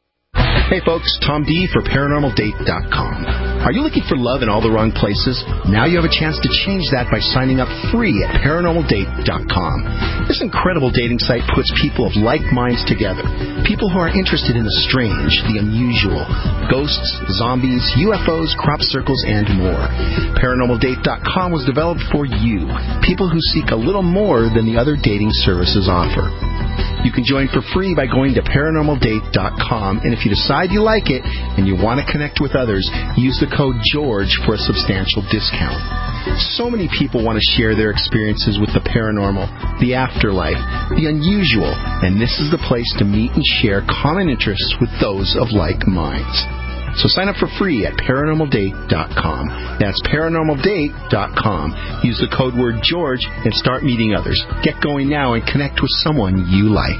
S2: Hey folks, Tom D for ParanormalDate.com. Are you looking for love in all the wrong places? Now you have a chance to change that by signing up free at ParanormalDate.com. This incredible dating site puts people of like minds together. People who are interested in the strange, the unusual, ghosts, zombies, UFOs, crop circles, and more. ParanormalDate.com was developed for you, people who seek a little more than the other dating services offer. You can join for free by going to ParanormalDate.com, and if you decide you like it and you want to connect with others, use the code GEORGE for a substantial discount. So many people want to share their experiences with the paranormal, the afterlife, the unusual, and this is the place to meet and share common interests with those of like minds. So sign up for free at ParanormalDate.com. That's ParanormalDate.com. Use the code word George and start meeting others. Get going now and connect with someone you like.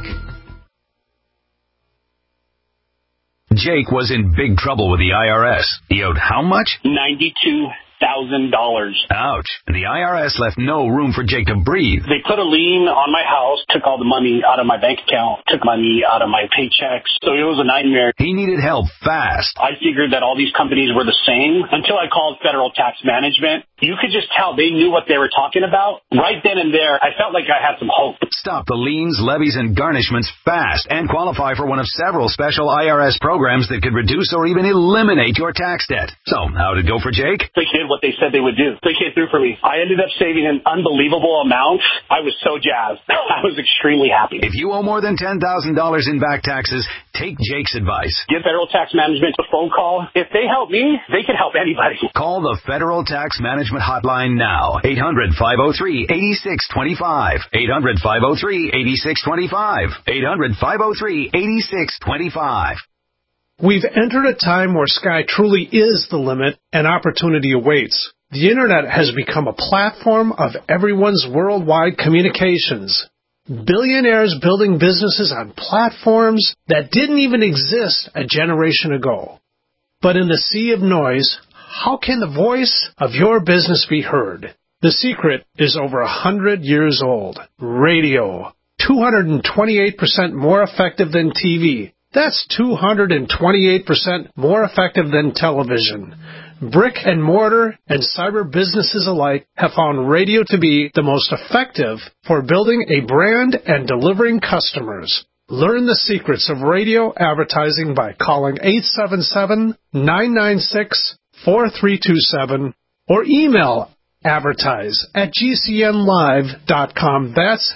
S3: Jake was in big trouble with the IRS. He owed how much?
S12: $92,000.
S3: Ouch. The IRS left no room for Jake to breathe.
S12: They put a lien on my house, took all the money out of my bank account, took money out of my paychecks. So it was a nightmare.
S3: He needed help fast.
S12: I figured that all these companies were the same until I called Federal Tax Management. You could just tell they knew what they were talking about. Right then and there, I felt like I had some hope.
S3: Stop the liens, levies, and garnishments fast and qualify for one of several special IRS programs that could reduce or even eliminate your tax debt. So, how'd it go for Jake?
S12: It did what they said they would do. They came through for me. I ended up saving an unbelievable amount. I was so jazzed. I was extremely happy.
S3: If you owe more than $10,000 in back taxes, take Jake's advice.
S12: Give Federal Tax Management a phone call. If they help me, they can help anybody.
S3: Call the Federal Tax Management Hotline now. 800-503-8625. 800-503-8625. 800-503-8625.
S5: We've entered a time where sky truly is the limit and opportunity awaits. The Internet has become a platform of everyone's worldwide communications. Billionaires building businesses on platforms that didn't even exist a generation ago. But in the sea of noise, how can the voice of your business be heard? The secret is over 100 years old. Radio. 228% more effective than TV. That's 228% more effective than television. Brick and mortar and cyber businesses alike have found radio to be the most effective for building a brand and delivering customers. Learn the secrets of radio advertising by calling 877-996-4327 or email advertise@gcnlive.com. That's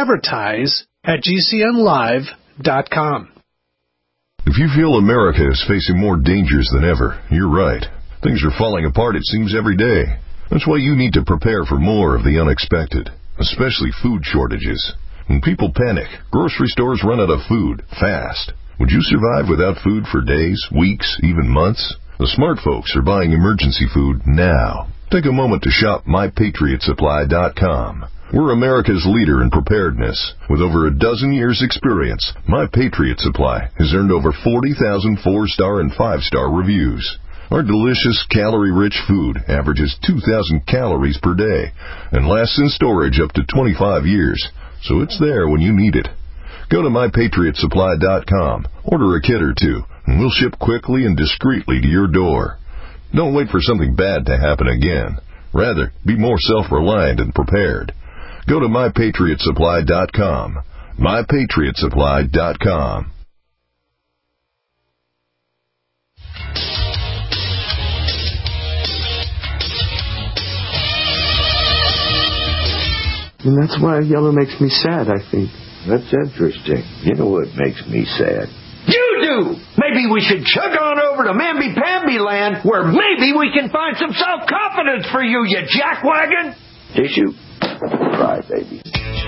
S5: advertise@gcnlive.com.
S9: If you feel America is facing more dangers than ever, you're right. Things are falling apart, it seems, every day. That's why you need to prepare for more of the unexpected, especially food shortages. When people panic, grocery stores run out of food fast. Would you survive without food for days, weeks, even months? The smart folks are buying emergency food now. Take a moment to shop MyPatriotSupply.com. We're America's leader in preparedness. With over a dozen years' experience, My Patriot Supply has earned over 40,000 4-star and 5-star reviews. Our delicious, calorie-rich food averages 2,000 calories per day and lasts in storage up to 25 years, so it's there when you need it. Go to MyPatriotSupply.com, order a kit or two, and we'll ship quickly and discreetly to your door. Don't wait for something bad to happen again. Rather, be more self-reliant and prepared. Go to MyPatriotSupply.com. MyPatriotSupply.com.
S7: And that's why yellow makes me sad, I think.
S23: That's interesting. You know what makes me sad?
S15: You do! Maybe we should chug on over to Mamby-Pamby land where maybe we can find some self-confidence for you, you jackwagon!
S23: Tissue? Cry, baby.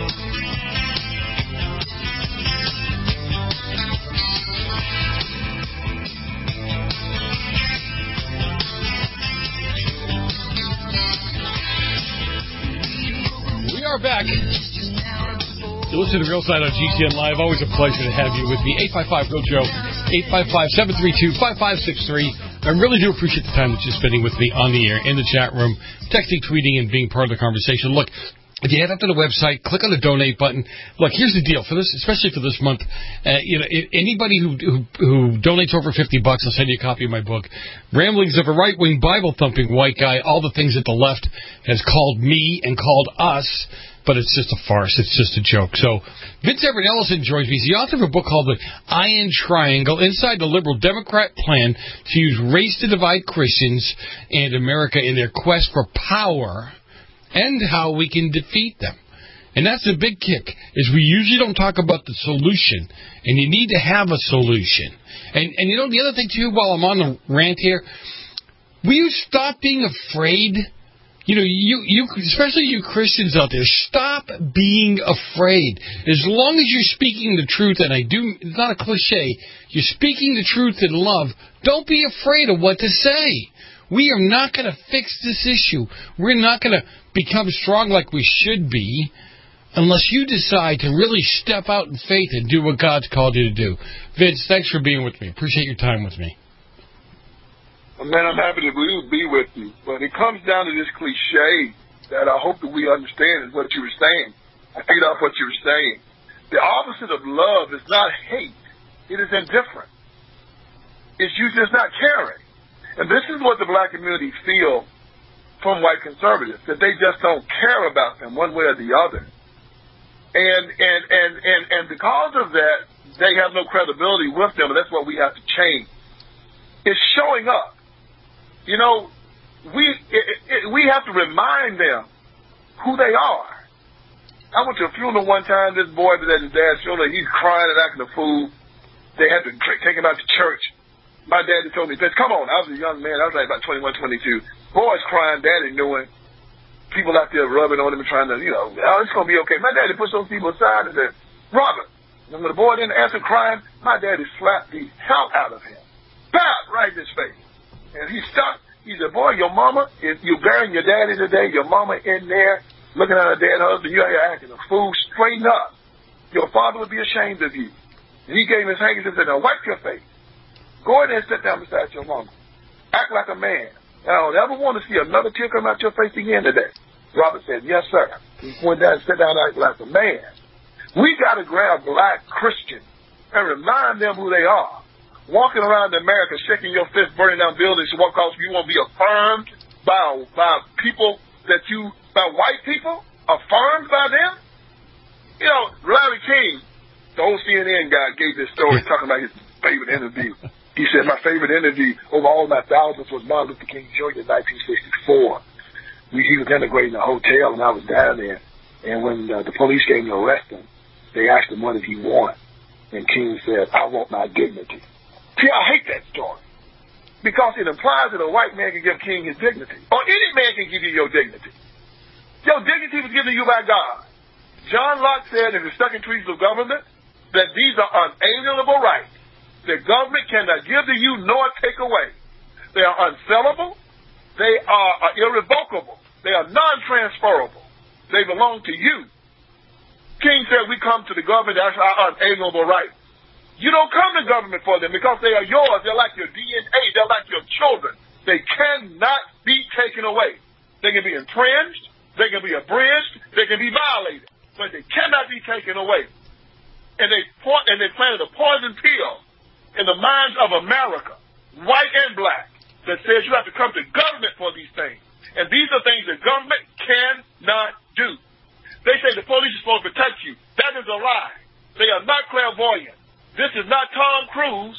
S4: We are back. You listen to Real Side on GCN Live. Always a pleasure to have you with me. 855-REAL-JOE, 855-732-5563. I really do appreciate the time that you're spending with me on the air, in the chat room, texting, tweeting, and being part of the conversation. Look, if you head up to the website, click on the donate button. Look, here's the deal for this, especially for this month. Anybody who donates over $50, I'll send you a copy of my book, Ramblings of a Right-Wing Bible-Thumping White Guy, all the things that the left has called me and called us. But it's just a farce. It's just a joke. So Vince Everett Ellison joins me. He's the author of a book called The Iron Triangle, Inside the Liberal Democrat Plan to Use Race to Divide Christians and America in Their Quest for Power and How We Can Defeat Them. And that's the big kick, is we usually don't talk about the solution. And you need to have a solution. And you know, the other thing, too, while I'm on the rant here, will you stop being afraid? You know, you especially you Christians out there, stop being afraid. As long as you're speaking the truth, and it's not a cliche, you're speaking the truth in love, don't be afraid of what to say. We are not going to fix this issue. We're not going to become strong like we should be unless you decide to really step out in faith and do what God's called you to do. Vince, thanks for being with me. Appreciate your time with me.
S14: Man, I'm happy to be with you. But it comes down to this cliche that I hope that we understand is what you were saying. I figured out what you were saying. The opposite of love is not hate. It is indifferent. It's you just not caring. And this is what the black community feel from white conservatives, that they just don't care about them one way or the other. And because of that, they have no credibility with them, and that's what we have to change. It's showing up. You know, we have to remind them who they are. I went to a funeral one time. This boy was at his dad's funeral. He's crying and acting a fool. They had to take him out to church. My daddy told me, come on. I was a young man. I was like about 21, 22. Boy's crying. Daddy knew him. People out there rubbing on him and trying to, oh, it's going to be okay. My daddy pushed those people aside and said, Robert. And when the boy didn't answer crying, my daddy slapped the hell out of him. Bam! Right in his face. And he stopped. He said, boy, your mama, if you burying your daddy today, your mama in there looking at her dead husband, you out here acting a fool, straighten up. Your father would be ashamed of you. And he gave him his handkerchief and said, now wipe your face. Go in there and sit down beside your mama. Act like a man. I don't ever want to see another tear come out your face again today. Robert said, yes, sir. He went down and sat down and act like a man. We got to grab black Christians and remind them who they are. Walking around America, shaking your fist, burning down buildings because you won't be affirmed by people by white people, affirmed by them. Larry King, the old CNN guy, gave this story talking about his favorite interview. He said, my favorite interview over all my thousands was Martin Luther King Jr. in 1964. He was integrating a hotel, and I was down there. And when the police came to arrest him, they asked him, what did he want? And King said, I want my dignity. See, I hate that story. Because it implies that a white man can give King his dignity. Or any man can give you your dignity. Your dignity was given to you by God. John Locke said in the Second Treatise of Government that these are unalienable rights. The government cannot give to you nor take away. They are unsellable. They are irrevocable. They are non-transferable. They belong to you. King said we come to the government, that's our unalienable right. You don't come to government for them because they are yours. They're like your DNA. They're like your children. They cannot be taken away. They can be infringed. They can be abridged. They can be violated. But they cannot be taken away. And they planted a poison pill in the minds of America, white and black, that says you have to come to government for these things. And these are things that government cannot do. They say the police is supposed to protect you. That is a lie. They are not clairvoyant. This is not Tom Cruise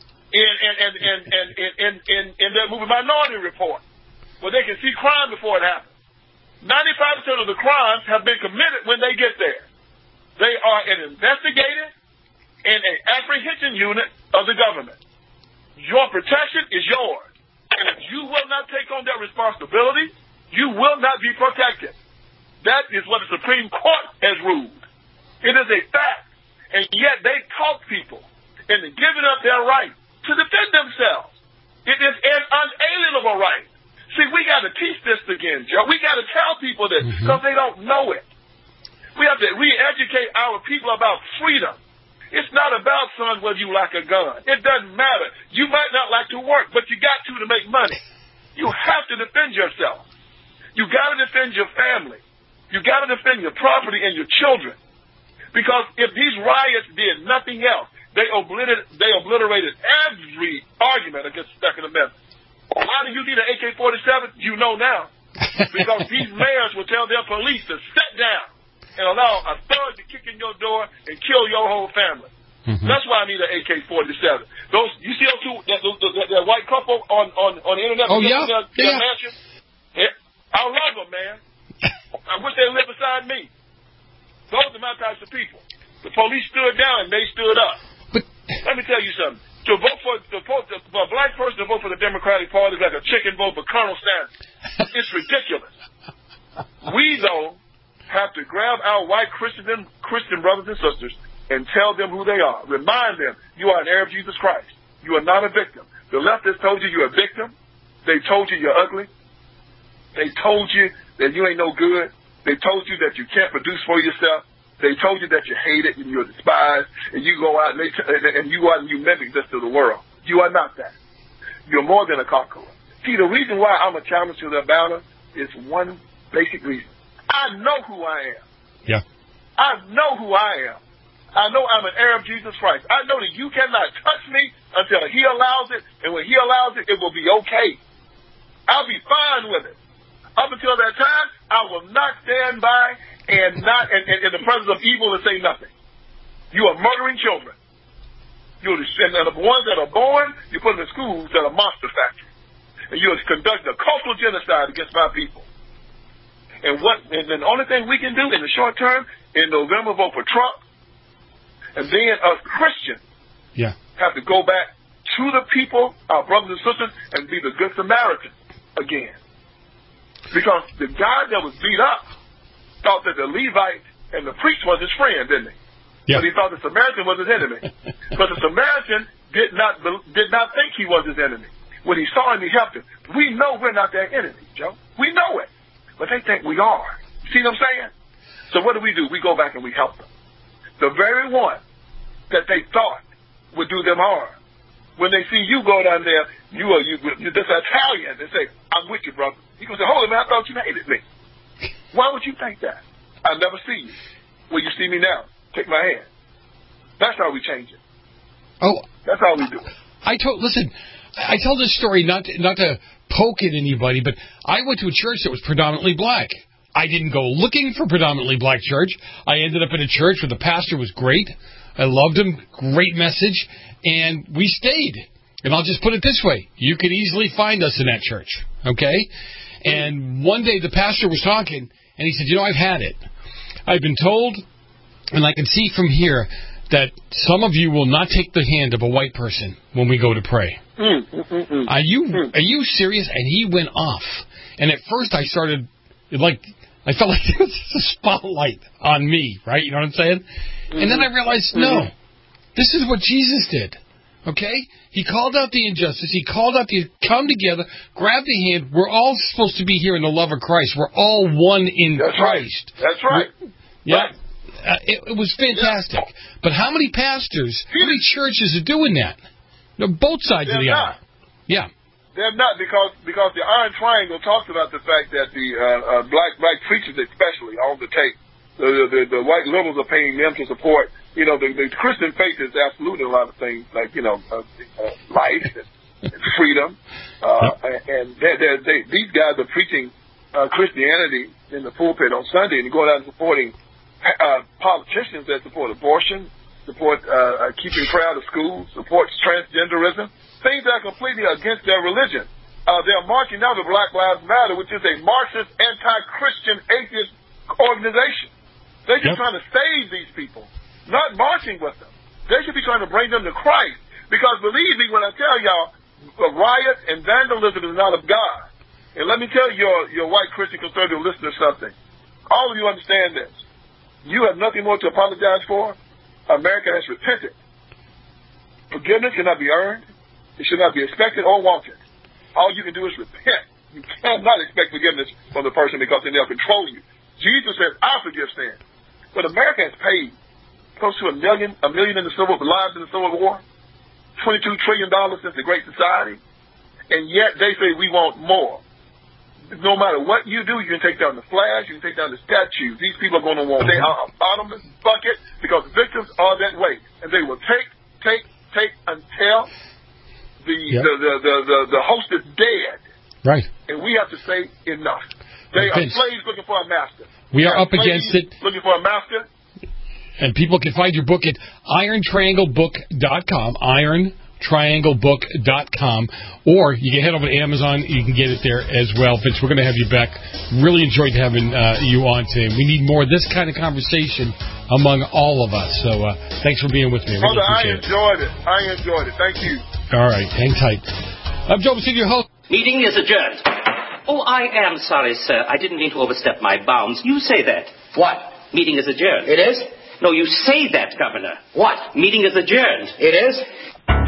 S14: in that movie Minority Report, where they can see crime before it happens. 95% of the crimes have been committed when they get there. They are an investigative and an apprehension unit of the government. Your protection is yours. And if you will not take on that responsibility, you will not be protected. That is what the Supreme Court has ruled. It is a fact. And yet they talk people into giving up their right to defend themselves. It is an unalienable right. See, we got to teach this again, Joe. We got to tell people this because they don't know it. We have to re-educate our people about freedom. It's not about, son, whether you like a gun. It doesn't matter. You might not like to work, but you got to make money. You have to defend yourself. You got to defend your family. You got to defend your property and your children. Because if these riots did nothing else, they obliterated every argument against the Second Amendment. Why do you need an AK-47? You know now. Because these mayors will tell their police to sit down and allow a thug to kick in your door and kill your whole family. That's why I need an AK-47. You see those two, that white couple on the internet?
S6: Oh, yeah?
S14: Their mansion? Yeah. I love them, man. I wish they lived beside me. Those are my types of people. The police stood down and they stood up. But let me tell you something. For a black person to vote for the Democratic Party is like a chicken vote for Colonel Sanders. It's ridiculous. We, though, have to grab our white Christian brothers and sisters and tell them who they are. Remind them, you are an heir of Jesus Christ. You are not a victim. The left has told you you're a victim. They told you you're ugly. They told you that you ain't no good. They told you that you can't produce for yourself. They told you that you're hated and you're despised, and you go out and you mimic this to the world. You are not that. You're more than a conqueror. See, the reason why I'm a challenge to the battle is one basic reason. I know who I am.
S6: Yeah.
S14: I know who I am. I know I'm an heir of Jesus Christ. I know that you cannot touch me until He allows it, and when He allows it, it will be okay. I'll be fine with it. Up until that time, I will not stand by and not in the presence of evil and say nothing. You are murdering children. And the ones that are born, you put them in schools that are monster factories. and you are conducting a cultural genocide against my people. And the only thing we can do in the short term, in November, vote for Trump, and then us Christians have to go back to the people, our brothers and sisters, and be the good Samaritan again. Because the guy that was beat up thought that the Levite and the priest was his friend, didn't he? Yeah. But he thought the Samaritan was his enemy. But the Samaritan did not think he was his enemy. When he saw him, he helped him. We know we're not their enemy, Joe. We know it. But they think we are. See what I'm saying? So what do? We go back and we help them. The very one that they thought would do them harm. When they see you go down there, you're this Italian, they say, I'm with you, brother. He goes, hold on, man, I thought you hated me. Why would you think that? I'll never see you. Will you see me now? Take my hand. That's how we change it.
S6: Oh,
S14: that's how we do it.
S6: Listen, I tell this story not to poke at anybody, but I went to a church that was predominantly black. I didn't go looking for predominantly black church. I ended up in a church where the pastor was great. I loved him. Great message. And we stayed. And I'll just put it this way. You could easily find us in that church. Okay? And one day the pastor was talking, and he said, I've had it. I've been told, and I can see from here, that some of you will not take the hand of a white person when we go to pray. Are you serious? And he went off. And at first I started, I felt like there was a spotlight on me, right? You know what I'm saying? And then I realized, no, this is what Jesus did. Okay? He called out the injustice. He called out the come together, grab the hand. We're all supposed to be here in the love of Christ. We're all one in Christ.
S14: Right. That's right.
S6: Yeah. It was fantastic. But how many pastors, how many churches are doing that? Both sides of the aisle. Yeah.
S14: They're not, because the Iron Triangle talks about the fact that the black preachers especially on the tape, the white liberals are paying them to support. The Christian faith is absolutely a lot of things like, life and freedom. And these guys are preaching Christianity in the pulpit on Sunday and going out and supporting politicians that support abortion, support keeping prayer out of schools, support transgenderism, things that are completely against their religion. They're marching now to Black Lives Matter, which is a Marxist, anti-Christian, atheist organization. They're just trying to save these people, not marching with them. They should be trying to bring them to Christ. Because believe me when I tell y'all, riot and vandalism is not of God. And let me tell your white Christian conservative listeners something. All of you understand this. You have nothing more to apologize for. America has repented. Forgiveness cannot be earned. It should not be expected or wanted. All you can do is repent. You cannot expect forgiveness from the person because then they'll control you. Jesus says, I forgive sin. But America has paid close to a million in the lives in the Civil War, $22 trillion since the Great Society, and yet they say we want more. No matter what you do, you can take down the flags, you can take down the statues. These people are going to want. They are a bottomless bucket because victims are that way, and they will take until the host is dead.
S6: Right.
S14: And we have to say enough. They are slaves looking for a master.
S6: We are up against it.
S14: Looking for a master.
S6: And people can find your book at irontrianglebook.com, irontrianglebook.com, or you can head over to Amazon. You can get it there as well. Vince, we're going to have you back. Really enjoyed having you on today. We need more of this kind of conversation among all of us. So thanks for being with me.
S14: Brother, I enjoyed it. Thank you.
S6: All right. Hang tight. I'm Joe Bassini, your host.
S8: Meeting is adjourned. Oh, I am sorry, sir. I didn't mean to overstep my bounds. You say that.
S11: What?
S8: Meeting is adjourned.
S11: It is?
S8: No, you say that, Governor.
S11: What?
S8: Meeting is adjourned.
S11: It is?